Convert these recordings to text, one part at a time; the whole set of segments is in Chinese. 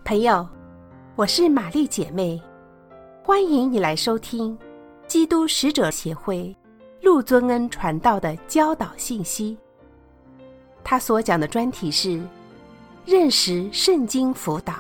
朋友，我是玛丽姐妹，欢迎你来收听基督使者协会陆尊恩传道的教导信息。他所讲的专题是认识圣经辅导。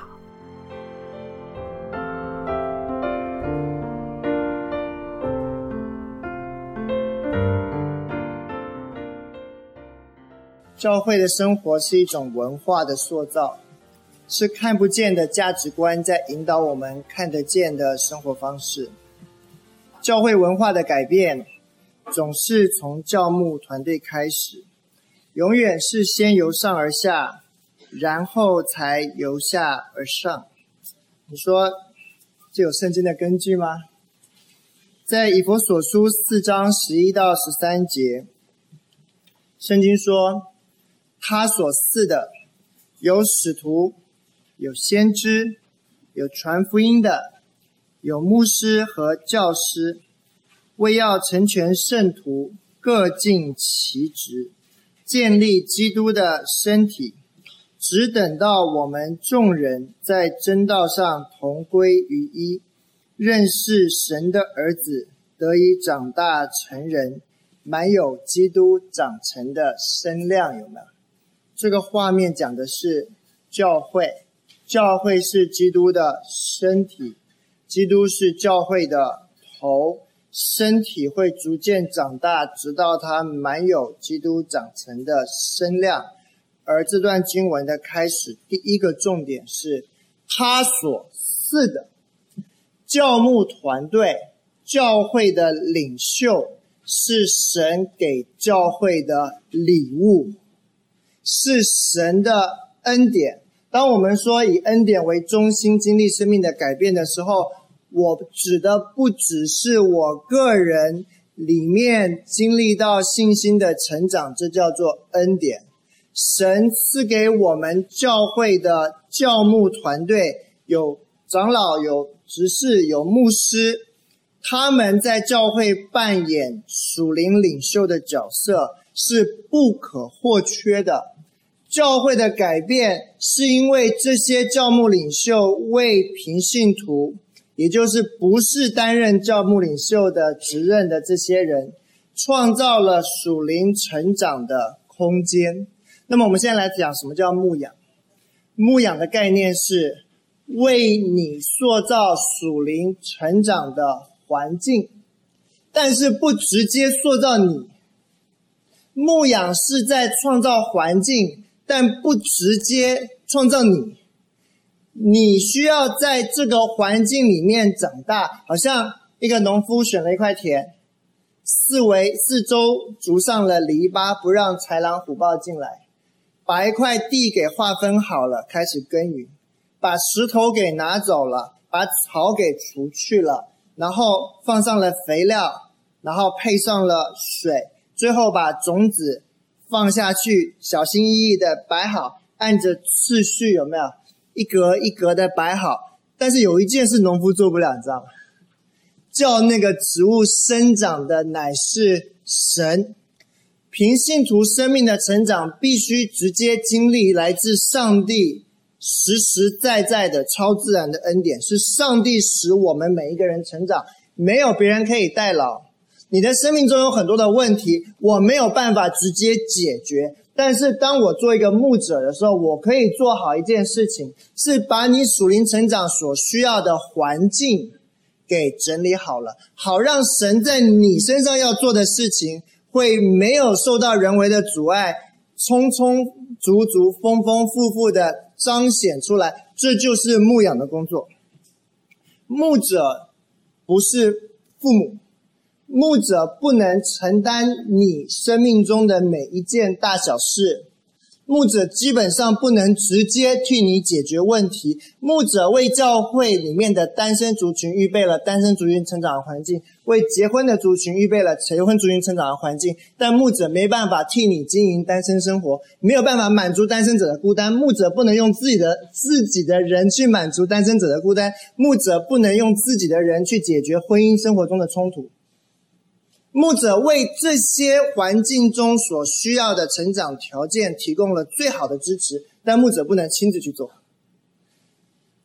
教会的生活是一种文化的塑造，是看不见的价值观在引导我们看得见的生活方式。教会文化的改变总是从教牧团队开始，永远是先由上而下，然后才由下而上。你说这有圣经的根据吗？在以弗所书4章11到13节，圣经说，他所赐的有使徒，有先知，有传福音的，有牧师和教师，为要成全圣徒，各尽其职，建立基督的身体，只等到我们众人在真道上同归于一，认识神的儿子，得以长大成人，满有基督长成的身量。有没有？这个画面讲的是教会，教会是基督的身体，基督是教会的头，身体会逐渐长大，直到它满有基督长成的身量。而这段经文的开始，第一个重点是他所赐的。教牧团队，教会的领袖，是神给教会的礼物，是神的恩典。当我们说以恩典为中心经历生命的改变的时候，我指的不只是我个人里面经历到信心的成长，这叫做恩典。神赐给我们教会的教牧团队，有长老，有执事，有牧师，他们在教会扮演属灵领袖的角色，是不可或缺的。教会的改变是因为这些教牧领袖为平信徒，也就是不是担任教牧领袖的职任的这些人，创造了属灵成长的空间。那么我们现在来讲什么叫牧养。牧养的概念是为你塑造属灵成长的环境，但是不直接塑造你。牧养是在创造环境，但不直接创造你。你需要在这个环境里面长大，好像一个农夫选了一块田，四周筑上了篱笆，不让豺狼虎豹进来，把一块地给划分好了，开始耕耘，把石头给拿走了，把草给除去了，然后放上了肥料，然后配上了水，最后把种子放下去，小心翼翼的摆好，按着次序，有没有？一格一格的摆好。但是有一件事农夫做不了，你知道吗？叫那个植物生长的乃是神。凭信徒生命的成长，必须直接经历来自上帝实实在在的超自然的恩典，是上帝使我们每一个人成长，没有别人可以代劳。你的生命中有很多的问题，我没有办法直接解决，但是当我做一个牧者的时候，我可以做好一件事情，是把你属灵成长所需要的环境给整理好了，好让神在你身上要做的事情会没有受到人为的阻碍，充充足足丰丰富富的彰显出来。这就是牧养的工作。牧者不是父母，牧者不能承担你生命中的每一件大小事，牧者基本上不能直接替你解决问题。牧者为教会里面的单身族群预备了单身族群成长的环境，为结婚的族群预备了结婚族群成长的环境，但牧者没办法替你经营单身生活，没有办法满足单身者的孤单。牧者不能用自己的人去满足单身者的孤单，牧者不能用自己的人去解决婚姻生活中的冲突。牧者为这些环境中所需要的成长条件提供了最好的支持，但牧者不能亲自去做。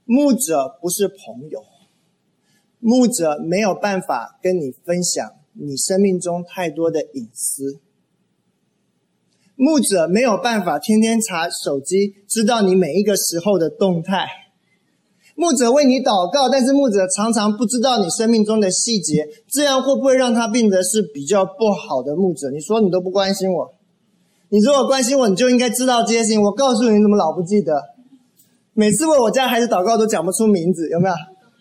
牧者不是朋友，牧者没有办法跟你分享你生命中太多的隐私，牧者没有办法天天查手机知道你每一个时候的动态，牧者为你祷告，但是牧者常常不知道你生命中的细节，这样会不会让他变得是比较不好的牧者？你说你都不关心我，你如果关心我，你就应该知道这些事情，我告诉你，你怎么老不记得？每次为我家孩子祷告都讲不出名字，有没有？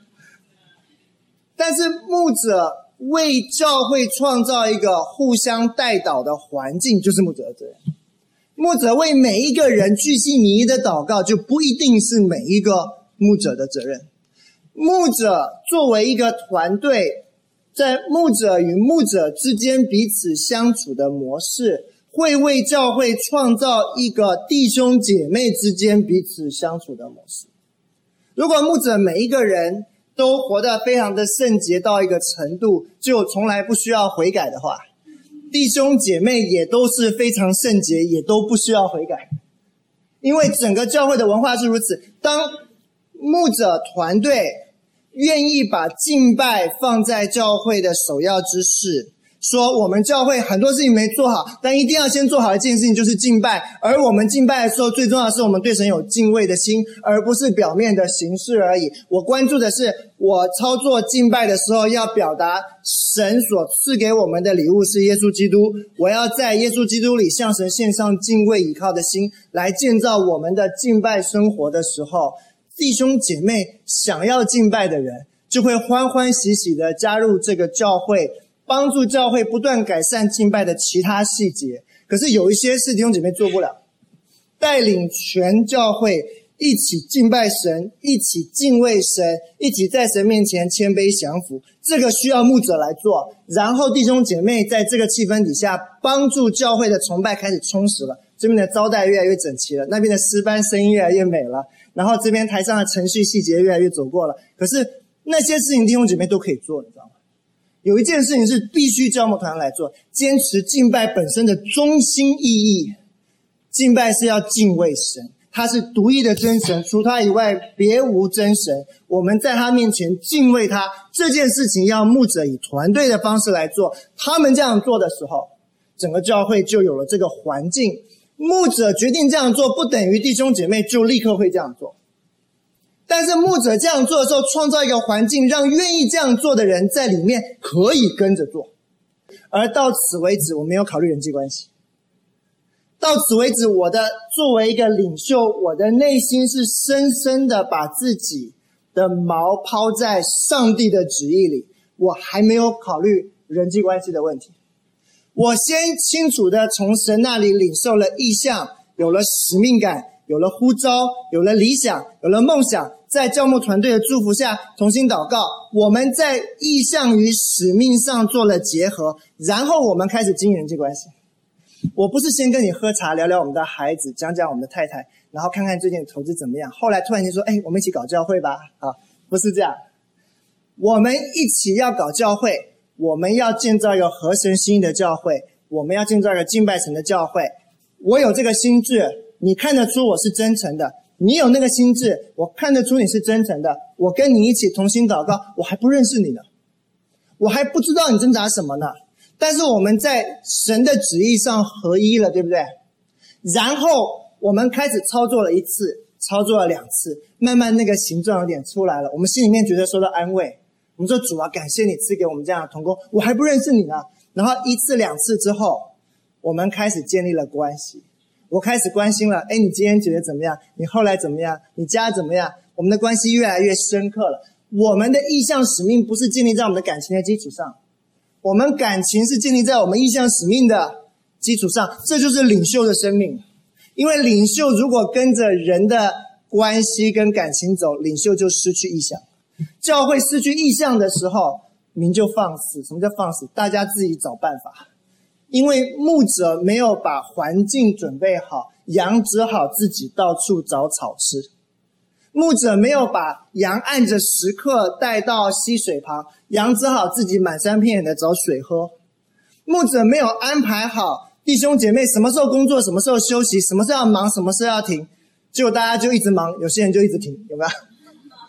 但是牧者为教会创造一个互相代祷的环境，就是牧者的责任。牧者为每一个人巨细靡遗的祷告，就不一定是每一个牧者的责任。牧者作为一个团队，在牧者与牧者之间彼此相处的模式，会为教会创造一个弟兄姐妹之间彼此相处的模式。如果牧者每一个人都活得非常的圣洁到一个程度，就从来不需要悔改的话，弟兄姐妹也都是非常圣洁，也都不需要悔改。因为整个教会的文化是如此，当牧者团队愿意把敬拜放在教会的首要之事，说我们教会很多事情没做好，但一定要先做好一件事情，就是敬拜。而我们敬拜的时候，最重要的是我们对神有敬畏的心，而不是表面的形式而已。我关注的是，我操作敬拜的时候要表达神所赐给我们的礼物是耶稣基督，我要在耶稣基督里向神献上敬畏倚靠的心，来建造我们的敬拜生活的时候，弟兄姐妹想要敬拜的人就会欢欢喜喜的加入这个教会，帮助教会不断改善敬拜的其他细节。可是有一些是弟兄姐妹做不了，带领全教会一起敬拜神，一起敬畏神，一起在神面前谦卑降服，这个需要牧者来做。然后弟兄姐妹在这个气氛底下，帮助教会的崇拜开始充实了，这边的招待越来越整齐了，那边的诗班声音越来越美了，然后这边台上的程序细节越来越走过了。可是那些事情弟兄姐妹都可以做，你知道吗？有一件事情是必须教牧团来做，坚持敬拜本身的中心意义。敬拜是要敬畏神，他是独一的真神，除他以外别无真神，我们在他面前敬畏他，这件事情要牧者以团队的方式来做。他们这样做的时候，整个教会就有了这个环境。牧者决定这样做，不等于弟兄姐妹就立刻会这样做，但是牧者这样做的时候，创造一个环境，让愿意这样做的人在里面可以跟着做。而到此为止，我没有考虑人际关系。到此为止，我的作为一个领袖，我的内心是深深的把自己的锚抛在上帝的旨意里，我还没有考虑人际关系的问题。我先清楚的从神那里领受了意向，有了使命感，有了呼召，有了理想，有了梦想，在教牧团队的祝福下同心祷告，我们在意向与使命上做了结合，然后我们开始经营人际关系。我不是先跟你喝茶聊聊我们的孩子，讲讲我们的太太，然后看看最近的投资怎么样，后来突然间说我们一起搞教会吧。不是这样，我们一起要搞教会，我们要建造一个合神心意的教会，我们要建造一个敬拜神的教会。我有这个心志，你看得出我是真诚的，你有那个心志，我看得出你是真诚的，我跟你一起同心祷告，我还不认识你呢，我还不知道你挣扎什么呢，但是我们在神的旨意上合一了，对不对？然后我们开始操作了一次，操作了2次，慢慢那个形状有点出来了，我们心里面觉得受到安慰，我们说主啊，感谢你赐给我们这样的同工，我还不认识你呢。然后1次2次之后，我们开始建立了关系，我开始关心了，你今天觉得怎么样？你后来怎么样？你家怎么样？我们的关系越来越深刻了。我们的意向使命不是建立在我们的感情的基础上，我们感情是建立在我们意向使命的基础上，这就是领袖的生命。因为领袖如果跟着人的关系跟感情走，领袖就失去意向。教会失去意向的时候，民就放肆。什么叫放肆？大家自己找办法。因为牧者没有把环境准备好，羊只好自己到处找草吃。牧者没有把羊按着时刻带到溪水旁，羊只好自己满山遍野的找水喝。牧者没有安排好弟兄姐妹什么时候工作，什么时候休息，什么时候要忙，什么时候要停，结果大家就一直忙，有些人就一直停，有没有？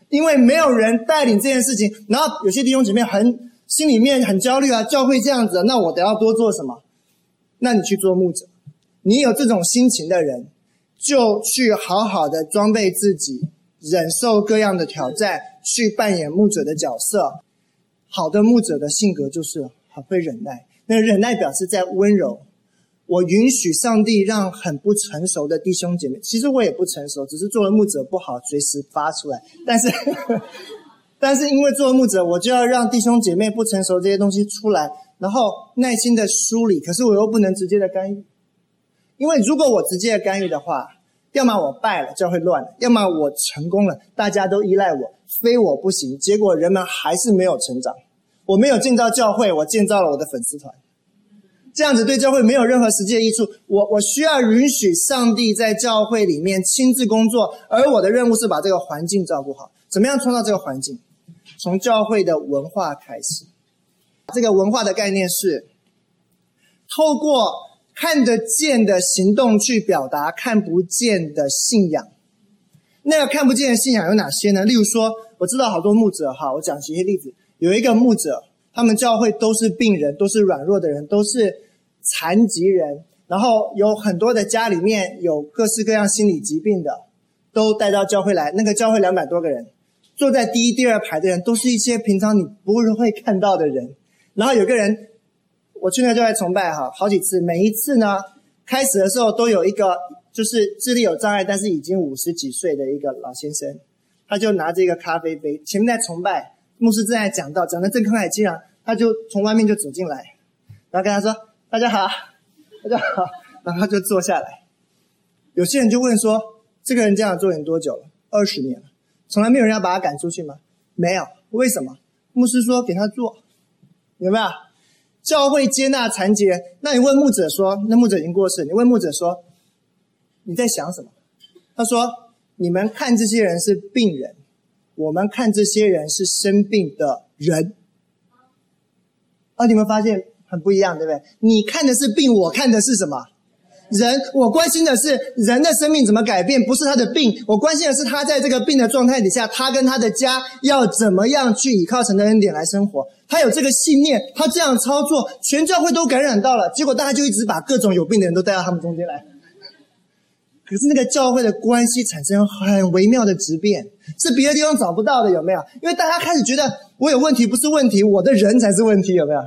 因为没有人带领这件事情，然后有些弟兄姐妹心里面很焦虑啊，教会这样子，那我得要多做什么？那你去做牧者。你有这种心情的人，就去好好的装备自己，忍受各样的挑战，去扮演牧者的角色。好的牧者的性格就是很会忍耐，那忍耐表示在温柔。我允许上帝让很不成熟的弟兄姐妹，其实我也不成熟，只是做了牧者不好随时发出来，但是因为做了牧者，我就要让弟兄姐妹不成熟这些东西出来，然后耐心的梳理，可是我又不能直接的干预。因为如果我直接的干预的话，要么我败了，教会乱了，要么我成功了，大家都依赖我，非我不行，结果人们还是没有成长。我没有建造教会，我建造了我的粉丝团，这样子对教会没有任何实际的益处。我需要允许上帝在教会里面亲自工作，而我的任务是把这个环境照顾好。怎么样创造这个环境？从教会的文化开始。这个文化的概念是透过看得见的行动去表达看不见的信仰。那个看不见的信仰有哪些呢？例如说，我知道好多牧者，我讲一些例子。有一个牧者，他们教会都是病人，都是软弱的人，都是残疾人，然后有很多的家里面有各式各样心理疾病的，都带到教会来。那个教会200多个人，坐在第一、第二排的人都是一些平常你不会看到的人。然后有个人，我去那个教会崇拜好几次，每一次呢，开始的时候都有一个就是智力有障碍，但是已经50几岁的一个老先生，他就拿着一个咖啡杯，前面在崇拜，牧师正在讲道，讲得正慷慨激昂，他就从外面就走进来，然后跟他说：“大家好，大家好。”然后他就坐下来。有些人就问说：“这个人这样做你多久了？”20年了，从来没有人要把他赶出去吗？没有，为什么？牧师说给他做，有没有？教会接纳残疾人，那你问牧者说，那牧者已经过世，你问牧者说你在想什么？他说：“你们看这些人是病人，我们看这些人是生病的人。”你们发现很不一样，对不对？你看的是病，我看的是什么？人。我关心的是人的生命怎么改变，不是他的病。我关心的是他在这个病的状态底下，他跟他的家要怎么样去依靠神的恩典来生活。他有这个信念，他这样操作，全教会都感染到了，结果大家就一直把各种有病的人都带到他们中间来。可是那个教会的关系产生很微妙的质变，是别的地方找不到的，有没有？因为大家开始觉得我有问题不是问题，我的人才是问题，有没有？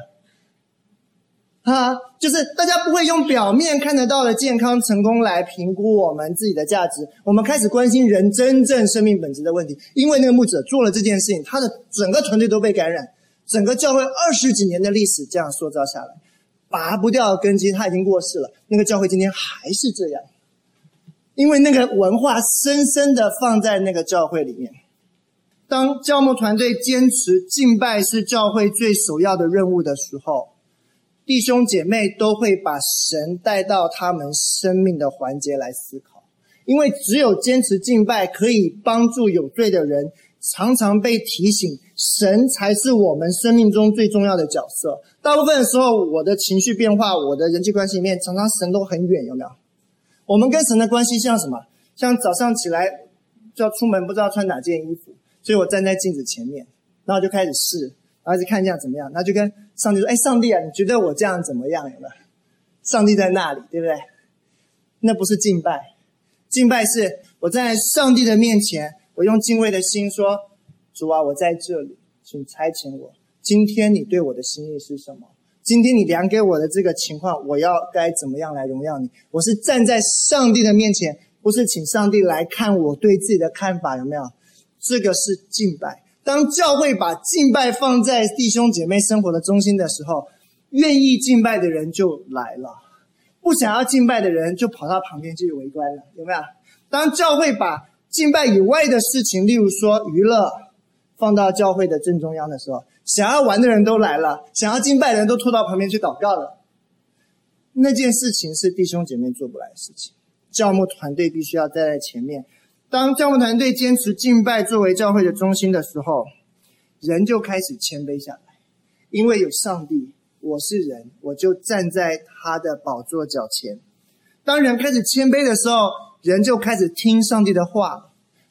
就是大家不会用表面看得到的健康成功来评估我们自己的价值，我们开始关心人真正生命本质的问题。因为那个牧者做了这件事情，他的整个团队都被感染，整个教会20几年的历史这样塑造下来，拔不掉的根基。他已经过世了，那个教会今天还是这样，因为那个文化深深的放在那个教会里面。当教牧团队坚持敬拜是教会最首要的任务的时候，弟兄姐妹都会把神带到他们生命的环节来思考。因为只有坚持敬拜可以帮助有罪的人常常被提醒，神才是我们生命中最重要的角色。大部分的时候，我的情绪变化，我的人际关系里面，常常神都很远，有没有？我们跟神的关系像什么？像早上起来就要出门，不知道穿哪件衣服，所以我站在镜子前面，然后就开始试，然后就看这样怎么样，然后就跟上帝说：“上帝啊，你觉得我这样怎么样？有没有？”上帝在那里，对不对？那不是敬拜，敬拜是我在上帝的面前，我用敬畏的心说：“主啊，我在这里，请差遣我。今天你对我的心意是什么？今天你量给我的这个情况，我要该怎么样来荣耀你？”我是站在上帝的面前，不是请上帝来看我对自己的看法，有没有？这个是敬拜。当教会把敬拜放在弟兄姐妹生活的中心的时候，愿意敬拜的人就来了，不想要敬拜的人就跑到旁边去围观了，有没有？当教会把敬拜以外的事情，例如说娱乐，放到教会的正中央的时候，想要玩的人都来了，想要敬拜的人都拖到旁边去祷告了。那件事情是弟兄姐妹做不来的事情，教牧团队必须要站在前面。当教牧团队坚持敬拜作为教会的中心的时候，人就开始谦卑下来。因为有上帝，我是人，我就站在他的宝座脚前。当人开始谦卑的时候，人就开始听上帝的话。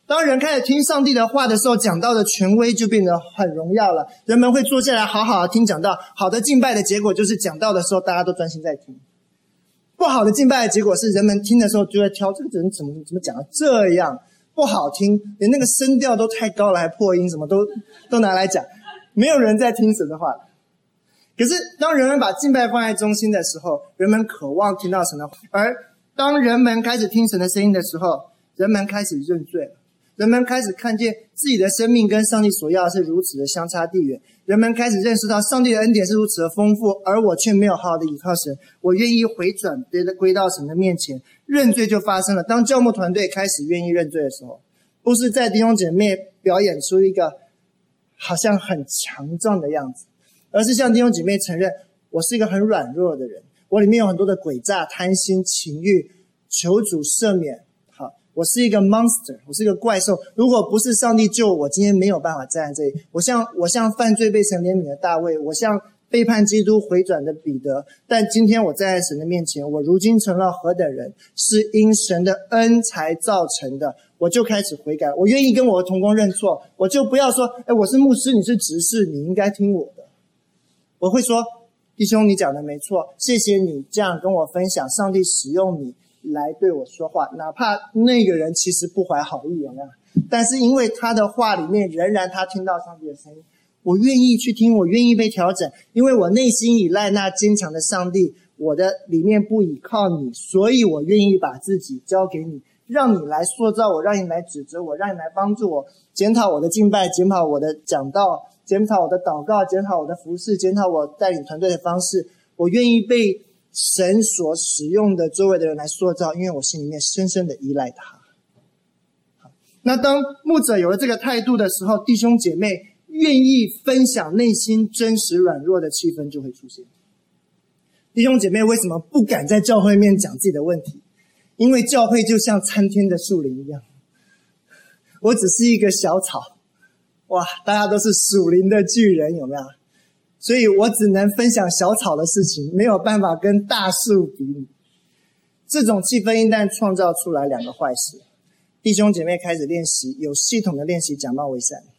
当人开始听上帝的话的时候，讲道的权威就变得很荣耀了。人们会坐下来好好的听讲道。好的敬拜的结果就是讲道的时候大家都专心在听。不好的敬拜的结果是人们听的时候就会挑这个人怎么讲的这样不好听，连那个声调都太高了，还破音，什么都拿来讲，没有人在听神的话。可是当人们把敬拜放在中心的时候，人们渴望听到神的话，而当人们开始听神的声音的时候，人们开始认罪了。人们开始看见自己的生命跟上帝所要的是如此的相差地远，人们开始认识到上帝的恩典是如此的丰富，而我却没有好好的依靠神，我愿意回转归到神的面前，认罪就发生了。当教牧团队开始愿意认罪的时候，不是在弟兄姐妹表演出一个好像很强壮的样子，而是向弟兄姐妹承认我是一个很软弱的人，我里面有很多的诡诈、贪心、情欲，求主赦免。我是一个 monster， 我是一个怪兽。如果不是上帝救我，今天没有办法站在这里。我像犯罪被神怜悯的大卫，我像背叛基督回转的彼得。但今天我站在神的面前，我如今成了何等人，是因神的恩才造成的。我就开始悔改，我愿意跟我的同工认错，我就不要说，我是牧师，你是执事，你应该听我的。我会说，弟兄，你讲的没错，谢谢你这样跟我分享，上帝使用你来对我说话，哪怕那个人其实不怀好意，有没有？但是因为他的话里面仍然他听到上帝的声音，我愿意去听，我愿意被调整，因为我内心依赖那坚强的上帝，我的里面不倚靠你，所以我愿意把自己交给你，让你来塑造我，让你来指责我，让你来帮助我，检讨我的敬拜，检讨我的讲道，检讨我的祷告，检讨我的服事，检讨我带领团队的方式。我愿意被神所使用的周围的人来塑造，因为我心里面深深的依赖他。那当牧者有了这个态度的时候，弟兄姐妹愿意分享内心真实软弱的气氛就会出现。弟兄姐妹为什么不敢在教会面讲自己的问题？因为教会就像参天的树林一样，我只是一个小草，哇，大家都是属灵的巨人，有没有？所以我只能分享小草的事情，没有办法跟大树比拟。这种气氛一旦创造出来，两个坏事。弟兄姐妹开始练习，有系统的练习假冒为善。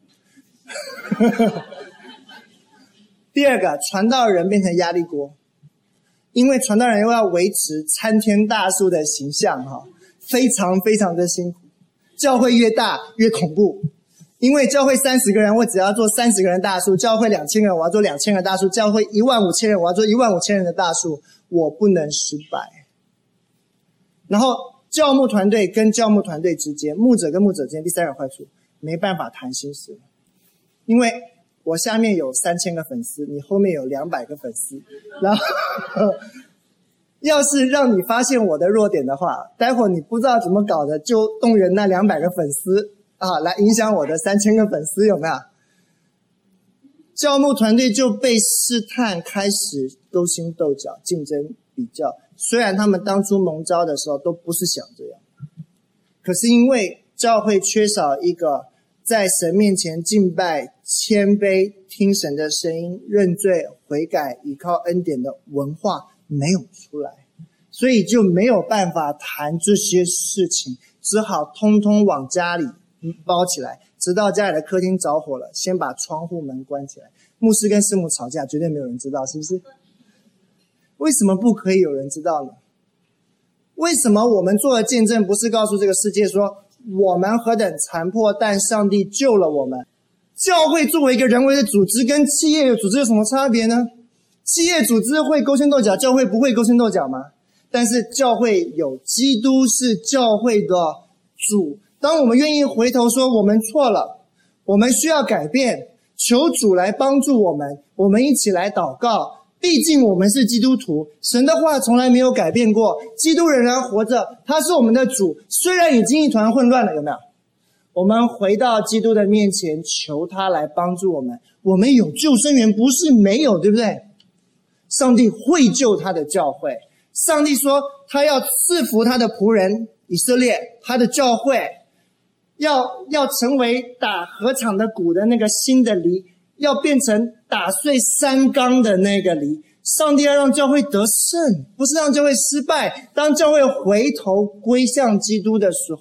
第二个，传道人变成压力锅，因为传道人又要维持参天大树的形象，非常非常的辛苦。教会越大越恐怖，因为教会30个人，我只要做30个人大树；教会2000人，我要做2000个大树；教会15000人，我要做15000人的大树。我不能失败。然后教牧团队跟教牧团队之间，牧者跟牧者之间，第三个坏处，没办法谈心事，因为我下面有3000个粉丝，你后面有200个粉丝，然后要是让你发现我的弱点的话，待会儿你不知道怎么搞的，就动员那200个粉丝来影响我的3000个粉丝，有没有？教牧团队就被试探，开始勾心斗角、竞争比较。虽然他们当初蒙召的时候都不是想这样，可是因为教会缺少一个在神面前敬拜、谦卑、听神的声音、认罪、悔改、依靠恩典的文化没有出来，所以就没有办法谈这些事情，只好通通往家里包起来，直到家里的客厅着火了，先把窗户门关起来。牧师跟师母吵架，绝对没有人知道，是不是？为什么不可以有人知道呢？为什么我们做的见证不是告诉这个世界说我们何等残破，但上帝救了我们？教会作为一个人为的组织，跟企业的组织有什么差别呢？企业组织会勾心斗角，教会不会勾心斗角吗？但是教会有基督是教会的主。当我们愿意回头说我们错了，我们需要改变，求主来帮助我们，我们一起来祷告。毕竟我们是基督徒，神的话从来没有改变过，基督仍然活着，他是我们的主，虽然已经一团混乱了，有没有？我们回到基督的面前，求他来帮助我们。我们有救生员，不是没有，对不对？上帝会救他的教会，上帝说他要赐福他的仆人以色列，他的教会要成为打禾场的鼓的那个新的犁，要变成打碎山冈的那个犁。上帝要让教会得胜，不是让教会失败。当教会回头归向基督的时候，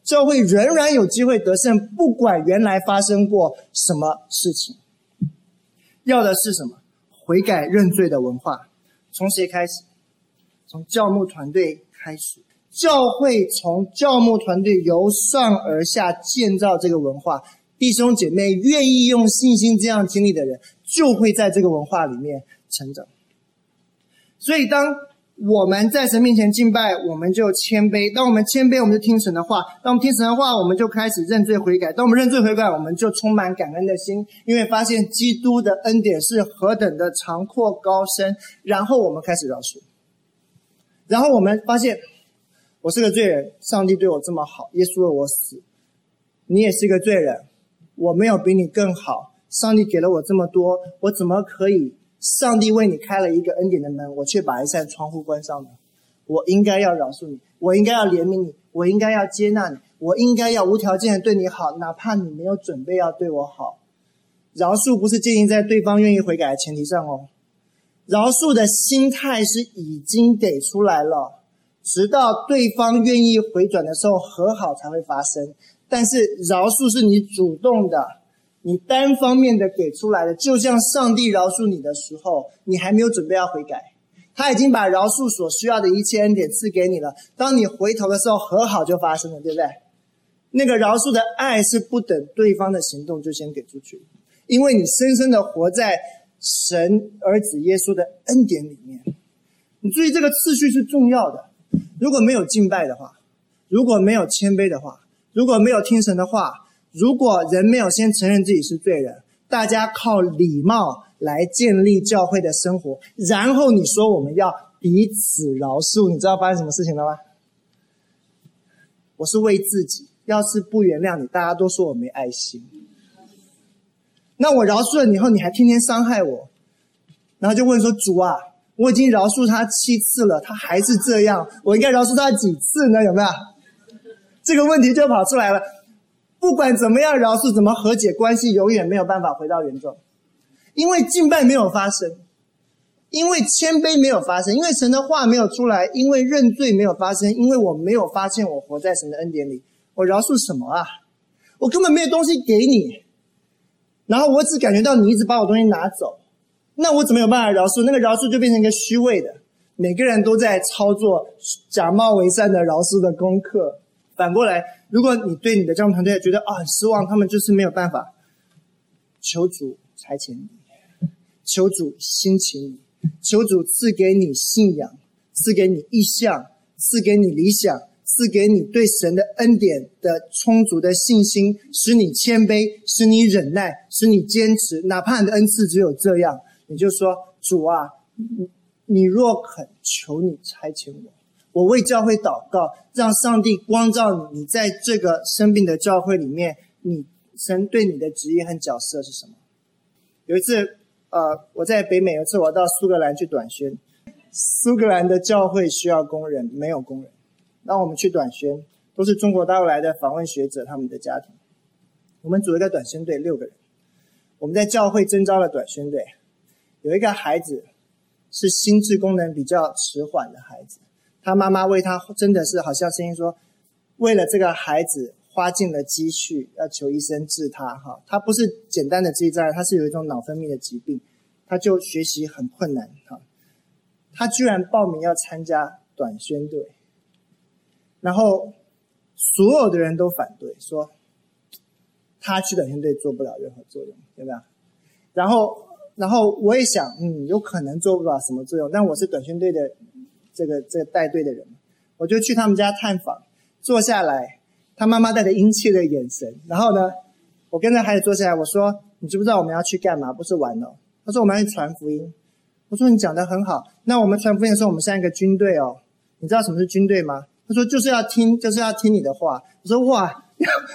教会仍然有机会得胜，不管原来发生过什么事情。要的是什么？悔改认罪的文化。从谁开始？从教牧团队开始。教会从教牧团队由上而下建造这个文化，弟兄姐妹愿意用信心这样经历的人，就会在这个文化里面成长。所以当我们在神面前敬拜，我们就谦卑，当我们谦卑，我们就听神的话，当我们听神的话，我们就开始认罪悔改，当我们认罪悔改，我们就充满感恩的心，因为发现基督的恩典是何等的长阔高深，然后我们开始饶恕，然后我们发现我是个罪人，上帝对我这么好，耶稣为我死，你也是个罪人，我没有比你更好，上帝给了我这么多，我怎么可以上帝为你开了一个恩典的门，我却把一扇窗户关上呢？我应该要饶恕你，我应该要怜悯你，我应该要接纳你，我应该要无条件的对你好，哪怕你没有准备要对我好。饶恕不是建立在对方愿意悔改的前提上哦，饶恕的心态是已经给出来了，直到对方愿意回转的时候，和好才会发生。但是饶恕是你主动的，你单方面的给出来的，就像上帝饶恕你的时候，你还没有准备要悔改，他已经把饶恕所需要的一切恩典赐给你了，当你回头的时候，和好就发生了，对不对？那个饶恕的爱是不等对方的行动就先给出去，因为你深深的活在神儿子耶稣的恩典里面。你注意这个次序是重要的，如果没有敬拜的话，如果没有谦卑的话，如果没有听神的话，如果人没有先承认自己是罪人，大家靠礼貌来建立教会的生活，然后你说我们要彼此饶恕，你知道发生什么事情了吗？我是为自己，要是不原谅你，大家都说我没爱心。那我饶恕了你以后，你还天天伤害我，然后就问说，主啊，我已经饶恕他7次了，他还是这样，我应该饶恕他几次呢？有没有？这个问题就跑出来了。不管怎么样饶恕，怎么和解，关系永远没有办法回到原状，因为敬拜没有发生，因为谦卑没有发生，因为神的话没有出来，因为认罪没有发生，因为我没有发现我活在神的恩典里，我饶恕什么啊？我根本没有东西给你，然后我只感觉到你一直把我东西拿走，那我怎么有办法饶恕？那个饶恕就变成一个虚伪的，每个人都在操作假冒为善的饶恕的功课。反过来，如果你对你的教牧团队觉得很失望，他们就是没有办法，求主差遣你，求主兴起你，求主赐给你信仰，赐给你意向，赐给你理想，赐给你对神的恩典的充足的信心，使你谦卑，使你忍耐，使你坚持，哪怕你的恩赐只有这样，你就说，主啊，你若肯，求你差遣我为教会祷告，让上帝光照你，你在这个生病的教会里面，神对你的职业和角色是什么？有一次我在北美，有一次我到苏格兰去短宣，苏格兰的教会需要工人，没有工人，让我们去短宣，都是中国大陆来的访问学者他们的家庭，我们组了一个短宣队6个人，我们在教会征召了短宣队，有一个孩子是心智功能比较迟缓的孩子，他妈妈为他真的是好像声音说，为了这个孩子花尽了积蓄，要求医生治他。他不是简单的智力障碍，他是有一种脑分泌的疾病，他就学习很困难。他居然报名要参加短宣队，然后所有的人都反对，说他去短宣队做不了任何作用，对不对？然后我也想，有可能做不了什么作用，但我是短宣队的这个带队的人，我就去他们家探访，坐下来，他妈妈带着殷切的眼神，然后呢，我跟着孩子坐下来，我说，你知不知道我们要去干嘛？不是玩哦。他说我们要去传福音。我说你讲得很好，那我们传福音的时候，我们像一个军队哦。你知道什么是军队吗？他说就是要听你的话。我说哇，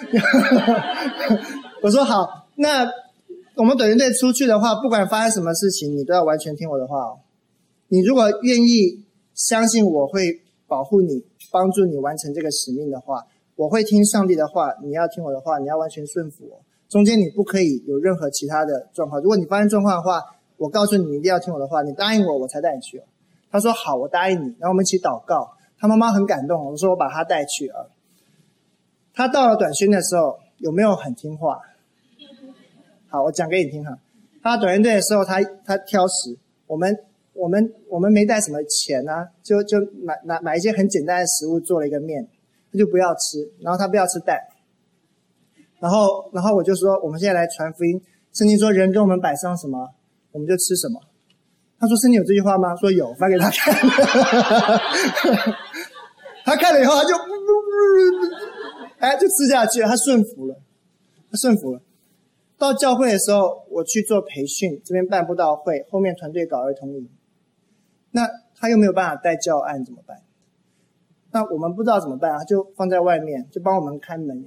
我说好，那我们短宣队出去的话，不管发生什么事情，你都要完全听我的话哦。你如果愿意相信我会保护你，帮助你完成这个使命的话，我会听上帝的话，你要听我的话，你要完全顺服我。中间你不可以有任何其他的状况，如果你发生状况的话，我告诉你，你一定要听我的话，你答应我，我才带你去。他说好，我答应你。然后我们一起祷告，他妈妈很感动，我说我把他带去。 他到了短宣的时候有没有很听话？好，我讲给你听哈。他短宣队的时候，他挑食，我们没带什么钱啊，就买一些很简单的食物，做了一个面，他就不要吃，然后他不要吃蛋，然后我就说，我们现在来传福音，圣经说人跟我们摆上什么，我们就吃什么。他说圣经有这句话吗？说有，发给他看。他看了以后，他就就吃下去了，他顺服了。到教会的时候，我去做培训，这边办布道会，后面团队搞儿童营，那他又没有办法带教案怎么办？那我们不知道怎么办啊，就放在外面，就帮我们看门。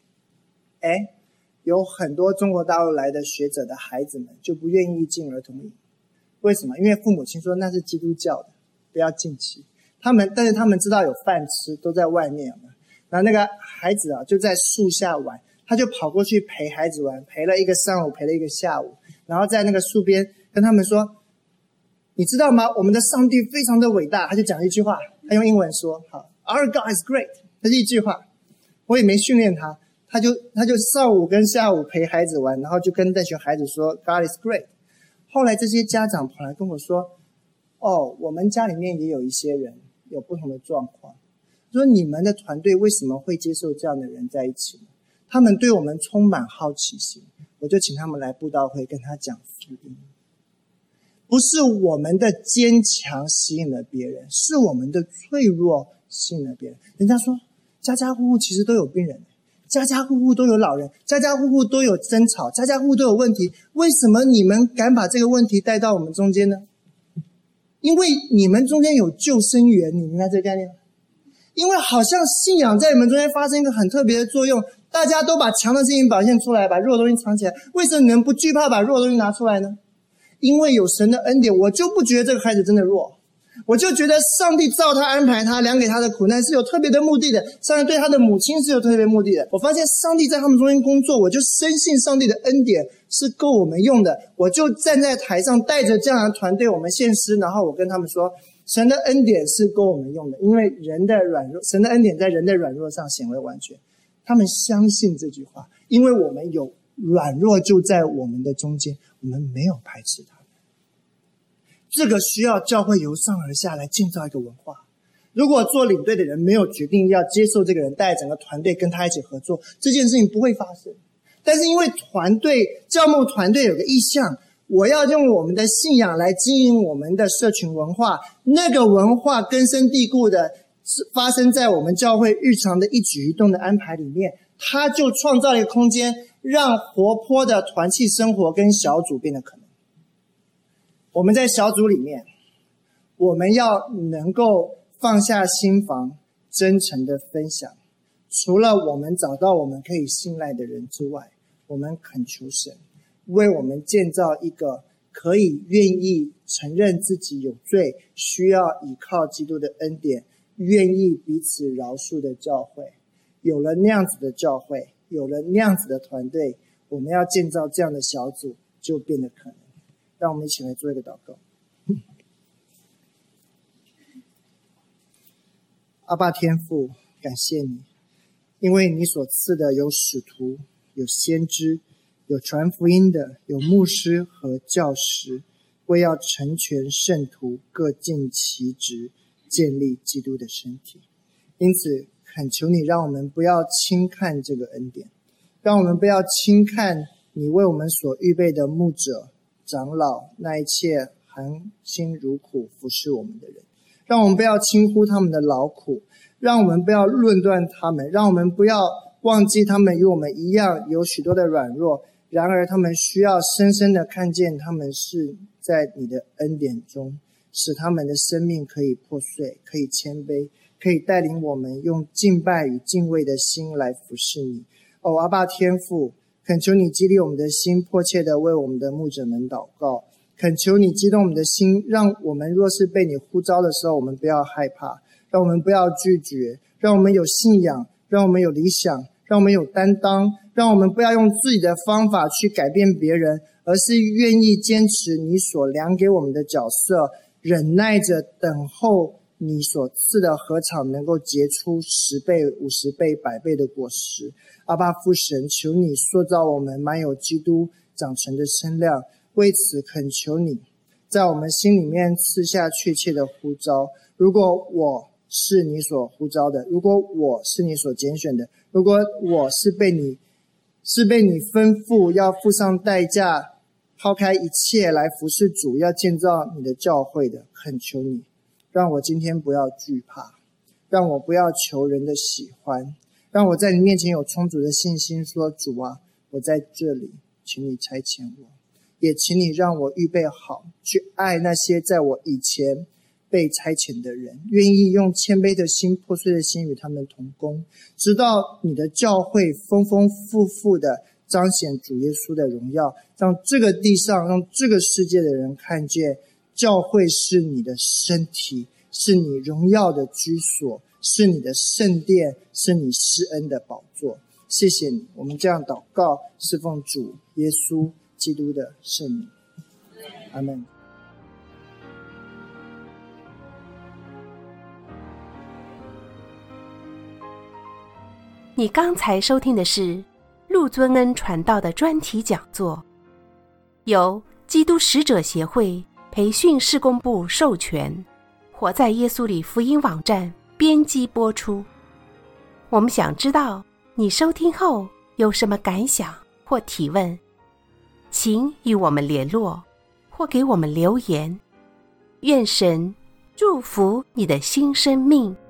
有很多中国大陆来的学者的孩子们就不愿意进儿童营，为什么？因为父母亲说那是基督教的，不要进去。但是他们知道有饭吃，都在外面嘛。然后那个孩子啊，就在树下玩，他就跑过去陪孩子玩，陪了一个上午，陪了一个下午，然后在那个树边跟他们说，你知道吗？我们的上帝非常的伟大。他就讲一句话，他用英文说，好 ，Our God is great， 这是一句话。我也没训练他，他就上午跟下午陪孩子玩，然后就跟那群孩子说 God is great。后来这些家长跑来跟我说，我们家里面也有一些人有不同的状况，说你们的团队为什么会接受这样的人在一起呢？他们对我们充满好奇心，我就请他们来布道会跟他讲福音。不是我们的坚强吸引了别人，是我们的脆弱吸引了别人。人家说家家户户其实都有病人，家家户户都有老人，家家户户都有争吵，家家户户都有问题，为什么你们敢把这个问题带到我们中间呢？因为你们中间有救生员，你明白这个概念吗？因为好像信仰在你们中间发生一个很特别的作用，大家都把强的事情表现出来，把弱的东西藏起来，为什么你们不惧怕把弱的东西拿出来呢？因为有神的恩典，我就不觉得这个孩子真的弱，我就觉得上帝照他安排他，量给他的苦难是有特别的目的的，上帝对他的母亲是有特别目的的。我发现上帝在他们中间工作，我就深信上帝的恩典是够我们用的，我就站在台上带着这样的团队，我们献诗，然后我跟他们说，神的恩典是够我们用的，因为人的软弱，神的恩典在人的软弱上显为完全。他们相信这句话，因为我们有软弱就在我们的中间，我们没有排斥他们。这个需要教会由上而下来建造一个文化。如果做领队的人没有决定要接受这个人，带整个团队跟他一起合作，这件事情不会发生。但是因为教牧团队有个意向，我要用我们的信仰来经营我们的社群文化，那个文化根深蒂固的发生在我们教会日常的一举一动的安排里面，它就创造了一个空间，让活泼的团契生活跟小组变得可能。我们在小组里面，我们要能够放下心防，真诚的分享。除了我们找到我们可以信赖的人之外，我们恳求神为我们建造一个可以愿意承认自己有罪，需要依靠基督的恩典，愿意彼此饶恕的教会。有了那样子的教会，有了那样子的团队，我们要建造这样的小组就变得可能。让我们一起来做一个祷告。阿爸天父，感谢你，因为你所赐的有使徒，有先知，有传福音的，有牧师和教师，为要成全圣徒，各尽其职，建立基督的身体。因此恳求你，让我们不要轻看这个恩典，让我们不要轻看你为我们所预备的牧者长老，那一切含辛茹苦服侍我们的人，让我们不要轻忽他们的劳苦，让我们不要论断他们，让我们不要忘记他们与我们一样有许多的软弱，然而他们需要深深的看见他们是在你的恩典中，使他们的生命可以破碎，可以谦卑，可以带领我们用敬拜与敬畏的心来服侍你。阿爸天父，恳求你激励我们的心，迫切的为我们的牧者们祷告。恳求你激动我们的心，让我们若是被你呼召的时候，我们不要害怕，让我们不要拒绝，让我们有信仰，让我们有理想，让我们有担当，让我们不要用自己的方法去改变别人，而是愿意坚持你所量给我们的角色，忍耐着等候你所赐的禾场能够结出10倍、50倍、100倍的果实。阿爸父神，求你塑造我们满有基督长成的身量，为此恳求你在我们心里面赐下确切的呼召。如果我是你所呼召的，如果我是你所拣选的，如果我是被你吩咐要付上代价，抛开一切来服侍主，要建造你的教会的，恳求你让我今天不要惧怕，让我不要求人的喜欢，让我在你面前有充足的信心，说主啊，我在这里，请你差遣我，也请你让我预备好去爱那些在我以前被差遣的人，愿意用谦卑的心、破碎的心与他们同工，直到你的教会丰丰富富的彰显主耶稣的荣耀，让这个地上、让这个世界的人看见教会是你的身体，是你荣耀的居所，是你的圣殿，是你施恩的宝座。谢谢你，我们这样祷告，是奉主耶稣基督的圣名。阿们。 你刚才收听的是陆尊恩传道的专题讲座，由基督使者协会培训事工部授权，活在耶稣里福音网站编辑播出。我们想知道你收听后有什么感想或提问，请与我们联络或给我们留言。愿神祝福你的新生命。